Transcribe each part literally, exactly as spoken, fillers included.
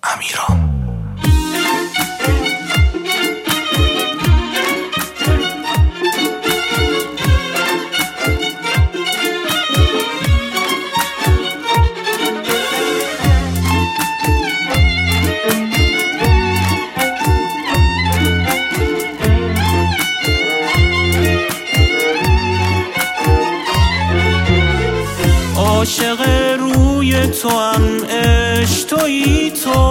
امیران. عاشق روی تو هم عشق تویی تو،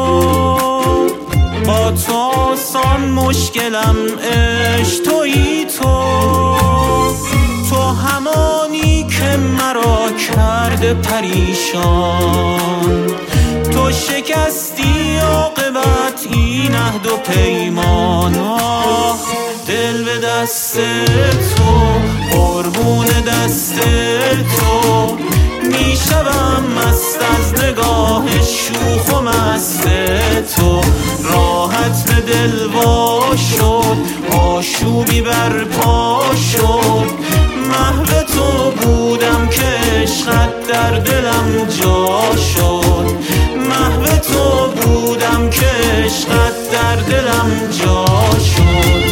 با تو آسان مشکلم عشق تویی تو. تو همانی که مرا کرده پریشان، تو شکستی عاقبت این عهد و پیمان. دل به دست تو، قربون دست تو، میشوم مست از نگاه شوخ و مست تو. راحت به دل وا شد، آشوبی برپا شد. محو تو بودم که عشقت در دلم جا شد. محو تو بودم که عشقت در دلم جا شد.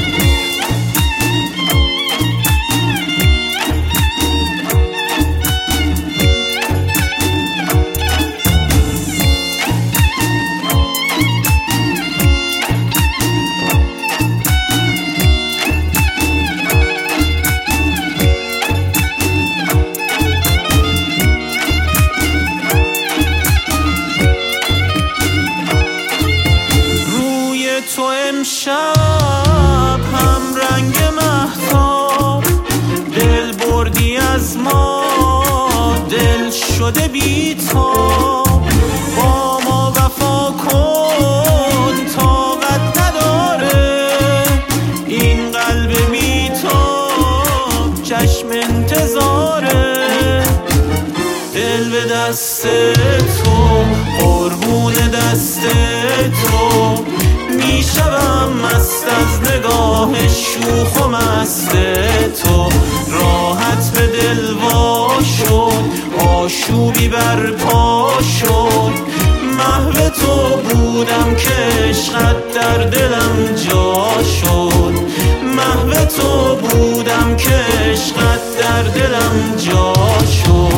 تو امشب هم رنگ مهتاب، دل بردی از ما، دل شده بی‌تاب. با ما وفا کن، طاقت نداره این قلب بی‌تاب، چشم انتظاره. دل به دست تو، قربون دست تو، میشوم مست از نگاه شوخ و مست تو. راحت به دل وا شد، آشوبی برپا شد. محو تو بودم که عشقت در دلم جا شد. محو تو بودم که عشقت در دلم جا شد.